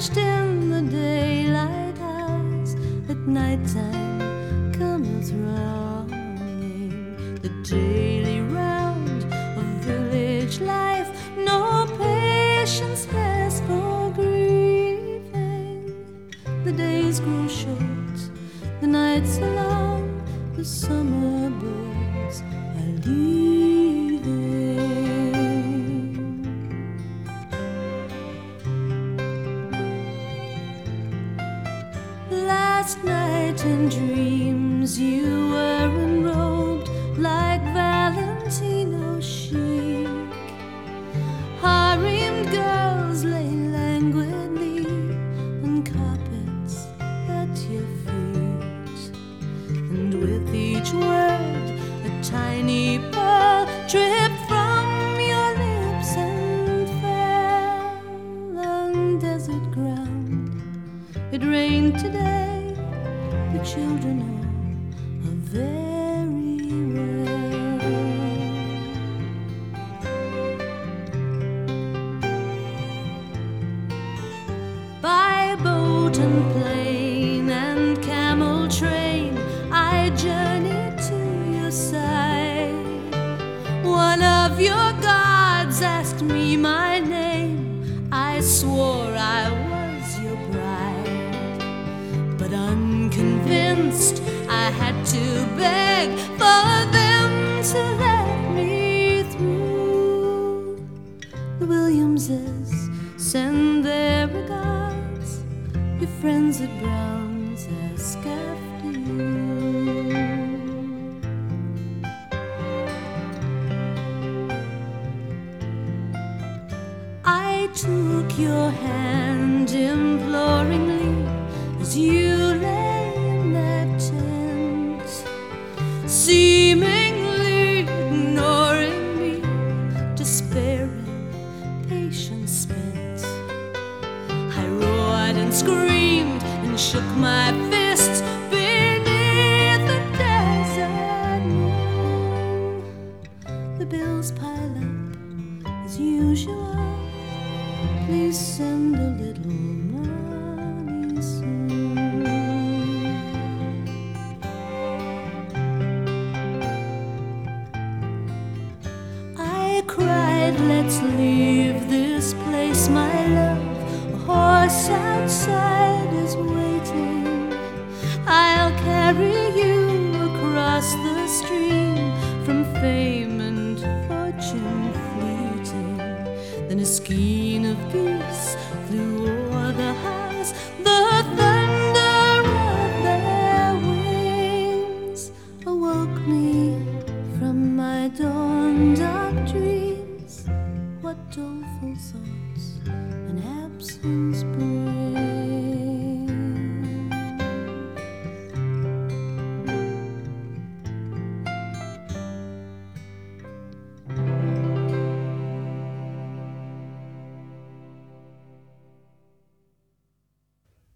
vanished in the daylight hours. At nighttime cometh rounding the daily round of village life. No patience has for grieving. The days grow short, the nights are long, the summer birds are leaving. Last night in dreams you were enrobed like Valentino chic. Harem girls lay languidly on carpets at your feet, and with each word a tiny pearl dripped from your lips and fell on desert ground. It rained today, the children all are very rare. By boat and plane and camel train I journeyed to your side. One of your gods asked me my name. I swore I was your bride, but unconvinced I had to beg for them to let me through. The Williamses send their regards. Your friends at Brown's ask after you. I took your hand imploringly as you lay in that tent, seemingly ignoring me, despairing, patience spent. I roared and screamed and shook my fists beneath the desert moon. The bills pile up as usual. Please send a little money soon. I cried, let's leave this place, my love. A horse outside is waiting. I'll carry you across the stream from fame and fortune fleeting. Then a skein of geese flew over